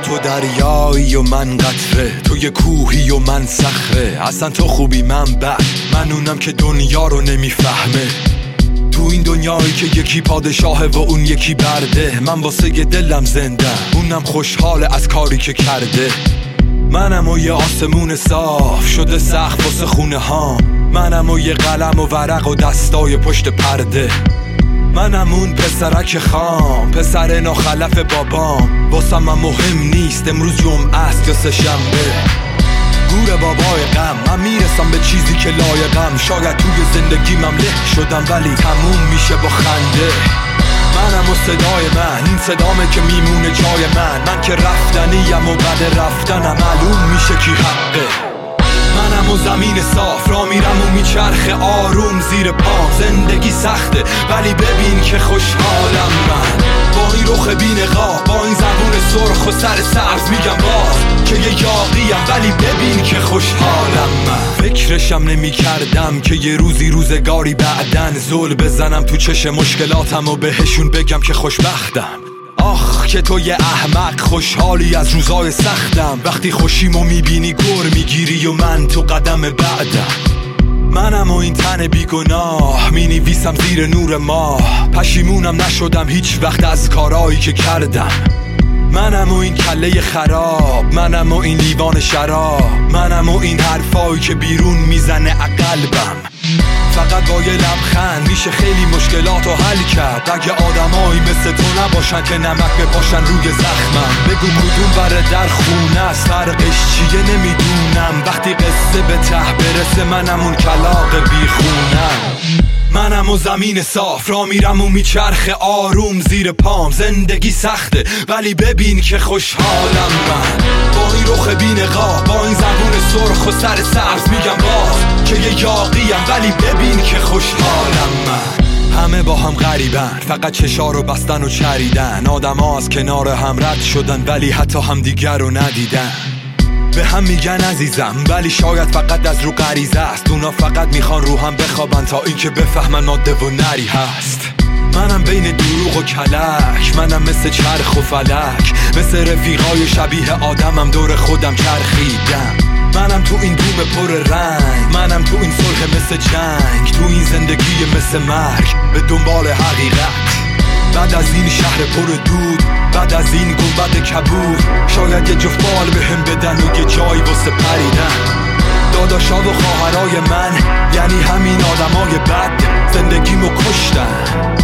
تو دریایی و من قطره، تو یه کوهی و من صخره. اصلا تو خوبی من بد، من اونم که دنیا رو نمیفهمه. تو این دنیایی که یکی پادشاهه و اون یکی برده، من واسه یه دلم زنده، اونم خوشحاله از کاری که کرده. منم و یه آسمون صاف شده سقف واسه خونه هام، منم و یه قلم و ورق و دستای پشت پرده. منم اون پسرک خام، پسر ناخلف بابام. واسم من مهم نیست امروز جمعه است یا سه شنبه. گور بابای غم، من میرسم به چیزی که لایقم. شاید توی زندگی له شدم ولی تموم میشه با خنده. منم و صدای من، این صدامه که میمونه جای من که رفتنیم و بعد رفتنم معلوم میشه کی حقه. منم و زمین صاف را میرم و میچرخه آروم زیر پام. زندگی سخته ولی ببین که خوشحالم من، با این رخ بی‌نقاب، با این زبون سرخ و سر سبز. میگم باز که یه یاقیم ولی ببین که خوشحالم من. فکرشم نمی کردم که یه روزگاری بعدن زل بزنم تو چش مشکلاتم و بهشون بگم که خوشبختم. آخ که تو یه احمق، خوشحالی از روزای سختم. وقتی خوشیمو میبینی گر میگیری و من تو قدم بعدم. منم و این تن بیگناه، مینویسم زیر نور ماه. پشیمونم نشدم هیچ وقت از کارایی که کردم. منم و این کله خراب، منم و این لیوان شراب، منم و این حرفایی که بیرون میزنه قلبم. فقط با یه لبخند میشه خیلی مشکلاتو حل کرد. اگه آدمایی مثل تو نباشن که نمک بپاشن روی زخمم. بگو کدوم بره در خونه است، فرقش چیه نمیدونم. وقتی قصه به ته برسه منم اون کلاغ بیخونم. منم و زمین صاف را میرم و میچرخه آروم زیر پام. زندگی سخته ولی ببین که خوشحالم من، با این رخ بی‌نقاب، با این زبون سرخ و سر سبز. میگم باز که یه یاقیم ولی ببین که خوشحالم من. همه با هم غریبن، فقط چشا رو بستن و چریدن. آدم ها از کنار هم رد شدن ولی حتی هم دیگر رو ندیدن. به هم میگن عزیزم ولی شاید فقط از رو غریزه است. اونا فقط میخوان رو هم بخوابن تا اینکه بفهمن ماده و نری هست. منم بین دروغ و کلک، منم مثل چرخ و فلک، مثل رفیقای شبیه آدمم دور خودم چرخیدم. منم تو این دوم پر رنگ، منم تو این صلح مثل جنگ، تو این زندگی مثل مرگ به دنبال حقیقت. بعد از این شهر پر دود، بعد از این گنبد کبود، شاید یه جفت بال بهم بدن و یه جایی واسه پریدن. داداشا و خواهرای من یعنی همین آدمای بد، زندگیمو کشتن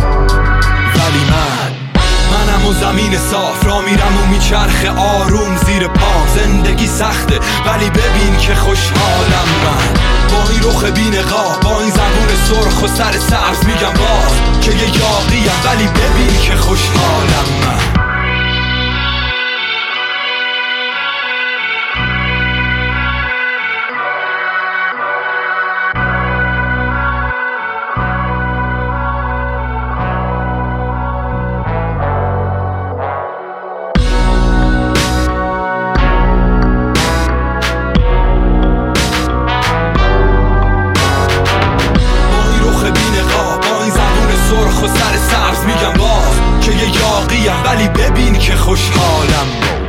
ولی منم و زمین صاف را میرم و میچرخه آروم زیر پام. زندگی سخته ولی ببین که خوشحالم من، با این رخ بی‌نقاب، با این زبون سرخ و سر سبز. میگم باز که یه یاقیم ولی ببین که خوشحالم من. سرخ و سر سبز. میگم باز که یه یاقیم ولی ببین که خوشحالم.